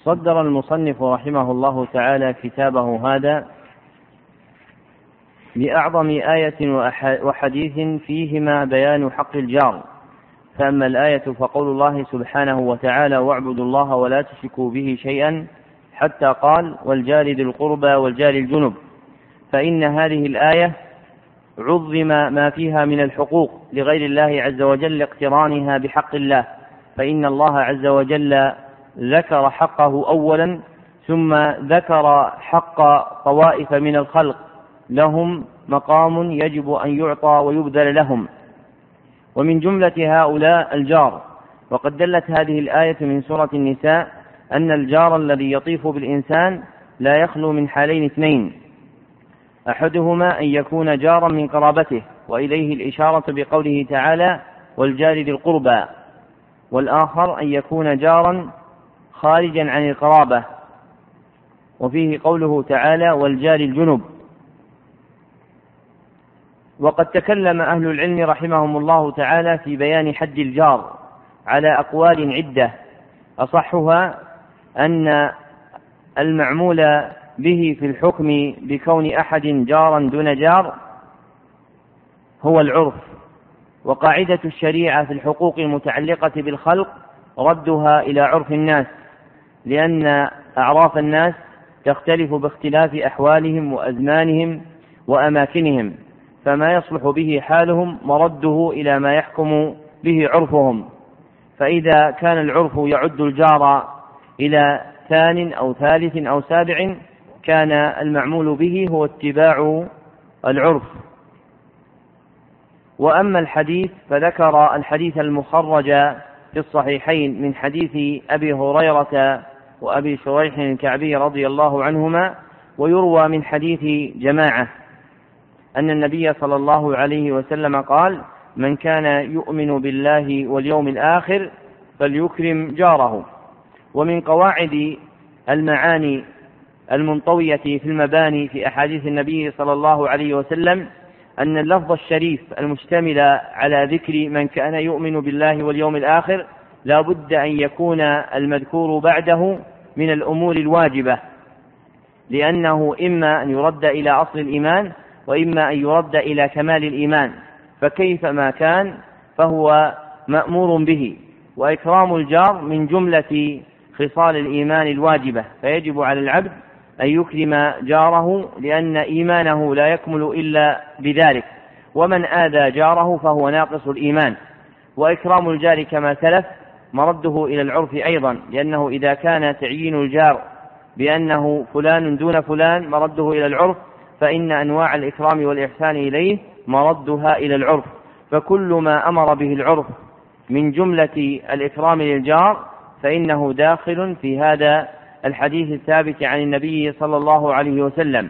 صدر المصنف رحمه الله تعالى كتابه هذا بأعظم آية وحديث فيهما بيان حق الجار. فأما الآية فقول الله سبحانه وتعالى: واعبدوا الله ولا تشركوا به شيئا، حتى قال: والجار ذي القربى والجار الجنب. فإن هذه الآية عظم ما فيها من الحقوق لغير الله عز وجل اقترانها بحق الله، فإن الله عز وجل ذكر حقه أولا، ثم ذكر حق طوائف من الخلق لهم مقام يجب أن يعطى ويبذل لهم، ومن جملة هؤلاء الجار. وقد دلت هذه الآية من سورة النساء أن الجار الذي يطيف بالإنسان لا يخلو من حالين اثنين: أحدهما أن يكون جارا من قرابته، وإليه الإشارة بقوله تعالى: والجار ذي القربى، والآخر أن يكون جارا خارجا عن القرابة، وفيه قوله تعالى: والجار الجنب. وقد تكلم أهل العلم رحمهم الله تعالى في بيان حد الجار على أقوال عدة، أصحها أن المعمول به في الحكم بكون أحد جارا دون جار هو العرف، وقاعدة الشريعة في الحقوق المتعلقة بالخلق ردها إلى عرف الناس، لأن أعراف الناس تختلف باختلاف أحوالهم وأزمانهم وأماكنهم، فما يصلح به حالهم مرده إلى ما يحكم به عرفهم. فإذا كان العرف يعد الجار إلى ثان أو ثالث أو سابع، كان المعمول به هو اتباع العرف. وأما الحديث فذكر الحديث المخرج في الصحيحين من حديث أبي هريرة وأبي شريح الكعبي رضي الله عنهما، ويروى من حديث جماعة أن النبي صلى الله عليه وسلم قال: من كان يؤمن بالله واليوم الآخر فليكرم جاره. ومن قواعد المعاني المنطوية في المباني في أحاديث النبي صلى الله عليه وسلم أن اللفظ الشريف المشتمل على ذكر من كان يؤمن بالله واليوم الآخر لا بد أن يكون المذكور بعده من الأمور الواجبة، لأنه إما أن يرد إلى أصل الإيمان وإما أن يرد إلى كمال الإيمان، فكيف ما كان فهو مأمور به. وإكرام الجار من جملة خصال الإيمان الواجبة، فيجب على العبد أن يكرم جاره، لأن إيمانه لا يكمل إلا بذلك، ومن آذى جاره فهو ناقص الإيمان. وإكرام الجار كما سلف مرده إلى العرف أيضا، لأنه إذا كان تعيين الجار بأنه فلان دون فلان مرده إلى العرف، فإن أنواع الإكرام والإحسان إليه مردها إلى العرف. فكل ما أمر به العرف من جملة الإكرام للجار فإنه داخل في هذا الحديث الثابت عن النبي صلى الله عليه وسلم.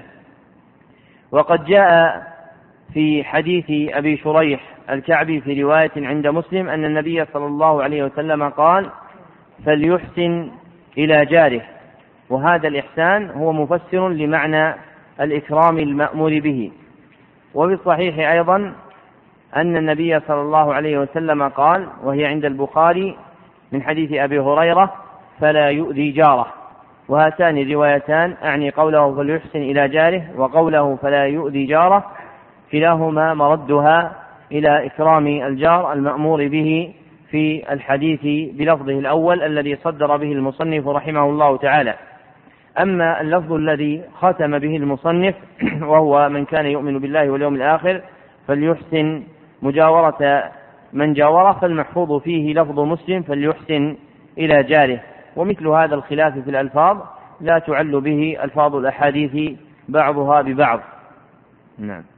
وقد جاء في حديث أبي شريح الكعبي في رواية عند مسلم أن النبي صلى الله عليه وسلم قال: فليحسن إلى جاره. وهذا الإحسان هو مفسر لمعنى الإكرام المأمور به. وفي الصحيح أيضا أن النبي صلى الله عليه وسلم قال، وهي عند البخاري من حديث أبي هريرة: فلا يؤذي جاره. وهاتان الروايتان أعني قوله فليحسن إلى جاره وقوله فلا يؤذي جاره، كلاهما مردها إلى إكرام الجار المأمور به في الحديث بلفظه الأول الذي صدر به المصنف رحمه الله تعالى. أما اللفظ الذي ختم به المصنف وهو من كان يؤمن بالله واليوم الآخر فليحسن مجاورة من جاوره، فالمحفوظ فيه لفظ مسلم: فليحسن إلى جاره. ومثل هذا الخلاف في الألفاظ لا تعل به ألفاظ الأحاديث بعضها ببعض. نعم.